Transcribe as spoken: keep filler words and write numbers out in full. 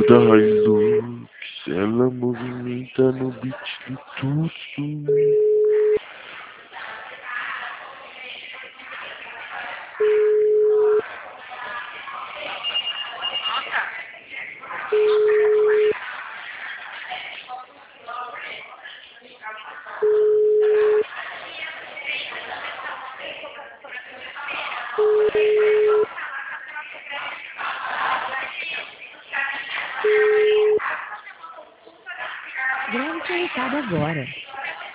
da Hilux, ela movimenta no beat do tudo. Grave conectado agora.